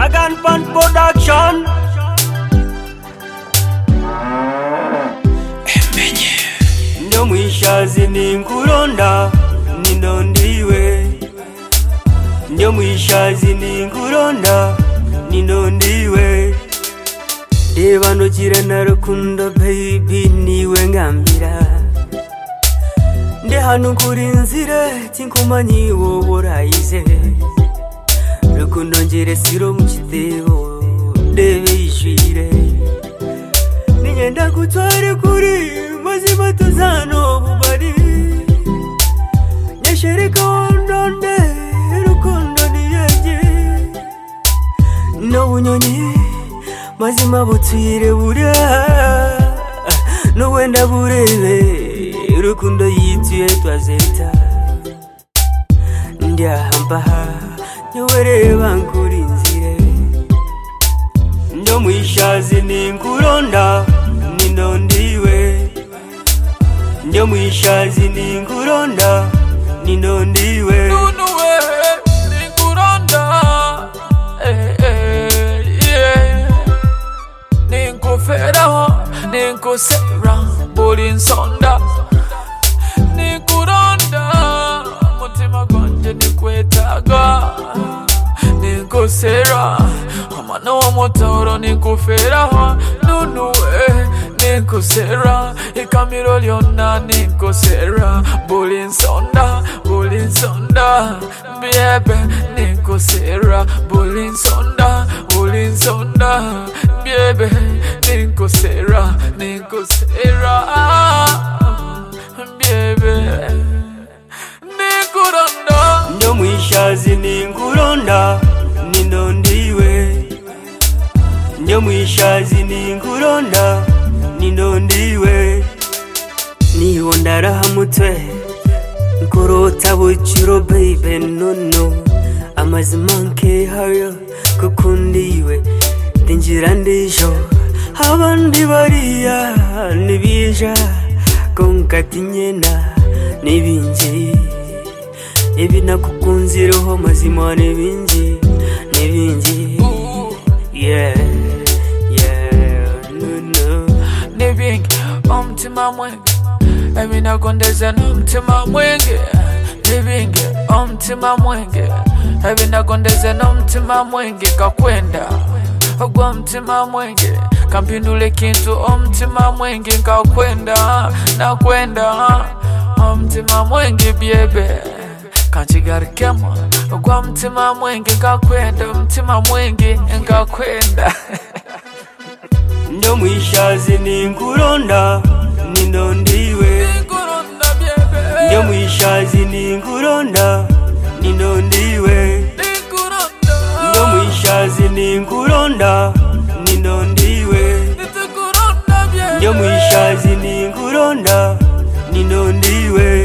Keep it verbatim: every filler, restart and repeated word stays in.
Dragon Pan Production. Ndio mwishazi ninkuronda nino ndiwe. Ndio mwishazi ninkuronda nino ndiwe. Deva no chira na rukundo baby niwe ngambira. Nde hano kuri nzira tinkumanyi woborayize. Rukundo njere siro mukitebo debe ishire. Ninyenda kutware kuri mazima tuzano bubari. Nyeshereka ondonde rukundo niyeje. No bunyonyi mazima butwire burya. No wenda burebe rukundo yituye twazeta. Ndia hambaha nyowereba nkurinzire. Ndio mwishazi ninkuronda nino ndiwe. Ndio mwishazi ninkuronda nino ndiwe. Nunuwe ninkuronda eh eh yeah. Ninkuferaho ninkusera buri nsonda. Ninkuronda mutima gwanje nikwetaga. Ninkosera amana wa motoro ninkuferaho. Nunuwe ninkosera ikamiro lyonna ninkosera buli nsonda buli nsonda. Baby ninkosera buli nsonda buli nsonda. Baby ninkosera ninkosera. Baby ninkuronda. Ndio mwishazi ninkuronda nino ndiwe. Ndio mwishazi ninkuronda nino ndiwe. Niho ndaraha mutwe nkurota buciro baby nono. Amazima nkehayo kukundiwe ndinjira ndijo. Abandi bariya nibija konkati nyena nibinji. Ebi nakukunzireho mazima nibinji nibinji. Yeah yeah no no. Nibingi omutima mwenge ebi nakondeza n'omutima mwenge. Nibingi omutima mwenge ebi nakondeza n'omutima mwenge. Kakwenda ogwa omutima mwenge kampindule kintu omutima mwenge. Kakwenda nakwenda omutima mwenge byebe kanchigarikemo ogwa omutima mwenge. Kakwenda omutima mwenge ngakwenda. Ndio mwishazi ninkuronda nino ndiwe. Ndio mwishazi ninkuronda nino ndiwe. Ndio mwishazi ninkuronda nino ndiwe. Ndio mwishazi ninkuronda nino ndiwe.